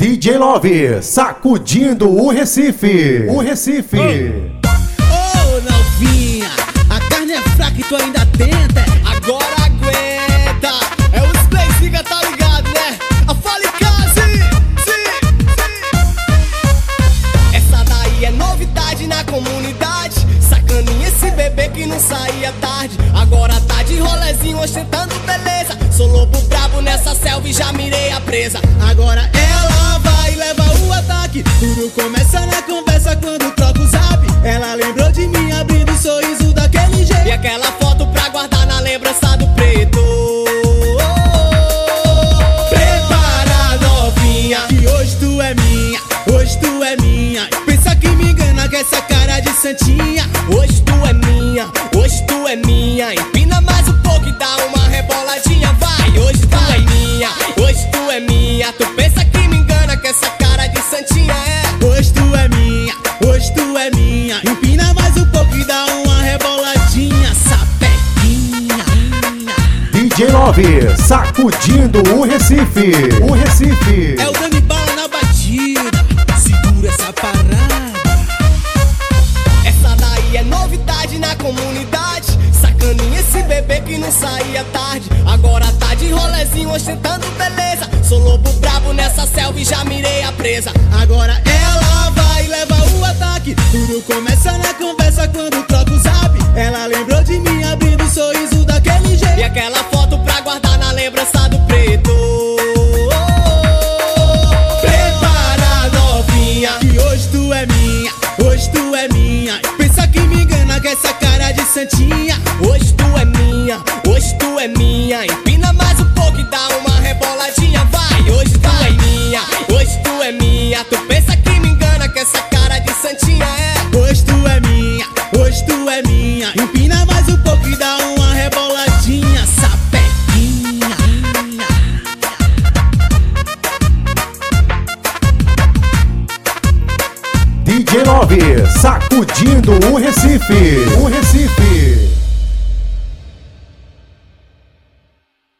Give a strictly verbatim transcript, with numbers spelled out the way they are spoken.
D J Love, sacudindo o Recife, o Recife. Ô oh, novinha, a carne é fraca e tu ainda tenta. Agora aguenta, é o Splay, fica, tá ligado, né? A Falicase, sim, sim. Essa daí é novidade na comunidade. Sacaninha esse bebê que não saía tarde. Agora tá de rolezinho ostentando beleza. Sou lobo brabo nessa selva e já mirei a presa. Agora ela vai e leva o ataque. Tudo começa na conversa quando troca o zap. Ela lembrou de mim abrindo o sorriso daquele jeito. E aquela foto pra guardar na lembrança do preto. Prepara, novinha, que hoje tu é minha, hoje tu é minha. Pensa que me engana com essa cara de santinha. Hoje tu é minha, hoje tu é minha. Empina mais um pouco e dá uma reboladinha, vai. Hoje tu é minha, hoje tu é minha. Tu pensa que me engana com essa cara de santinha, é? Hoje tu é minha, hoje tu é minha. Empina mais um pouco e dá uma reboladinha, sapequinha. D J Love, sacudindo o Recife, o Recife. É o Dani Bala na batida, segura essa parada. Essa daí é novidade na comunidade. Sacaninha esse bebê que não saía tarde. Agora tá de rolezinho ostentando beleza. Sou lobo brabo nessa selva e já mirei a presa. Agora ela vai e leva o ataque. Tudo começa na conversa quando troca o zap. Ela lembrou de mim abrindo o sorriso daquele jeito. E aquela foto pra guardar na lembrança do preto. Prepara, novinha, que hoje tu é minha, hoje tu é minha. Pensa que me engana com essa cara de santinha. Hoje tu é minha, hoje tu é minha. Empina mais um pouco e dá uma reboladinha, vai. Hoje tu é minha, hoje tu é minha. Tu pensa que me engana com essa cara de santinha, é? Hoje tu é minha, hoje tu é minha. Empina mais um pouco e dá uma reboladinha, sapequinha. D J Love, sacudindo o Recife, o Recife.